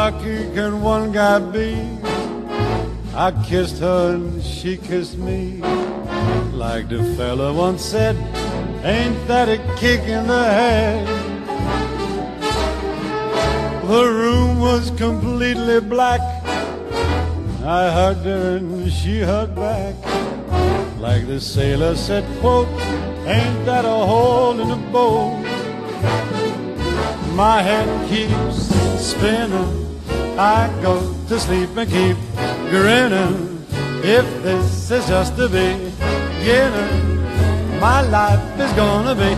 lucky can one guy be? I kissed her and she kissed me. Like the fella once said, ain't that a kick in the head? The room was completely black. I hugged her and she hugged back. Like the sailor said, quote, ain't that a hole in the boat? My head keeps spinning. I go to sleep and keep grinning. If this is just the beginning, my life is gonna be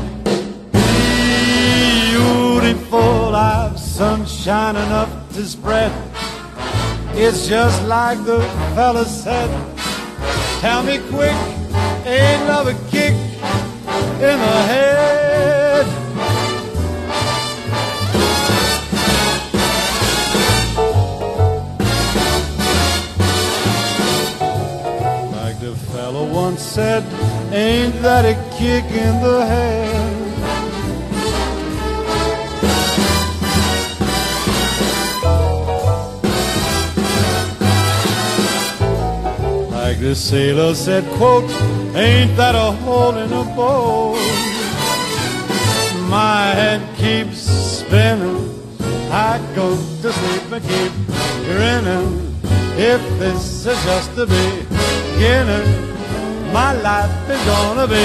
beautiful. I've sunshine enough to spread. It's just like the fella said. Tell me quick, ain't love a kick in the head? Like the fella once said, ain't that a kick in the head? Like the sailor said, quote, ain't that a hole in a boat? My head keeps spinning. I go to sleep and keep grinning. If this is just the beginning, my life is gonna be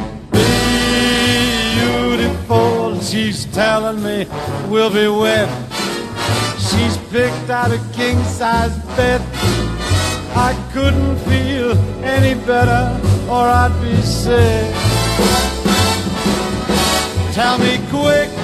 beautiful. She's telling me we'll be wed. She's picked out a king-size bed. I couldn't feel any better or I'd be sick. Tell me quick,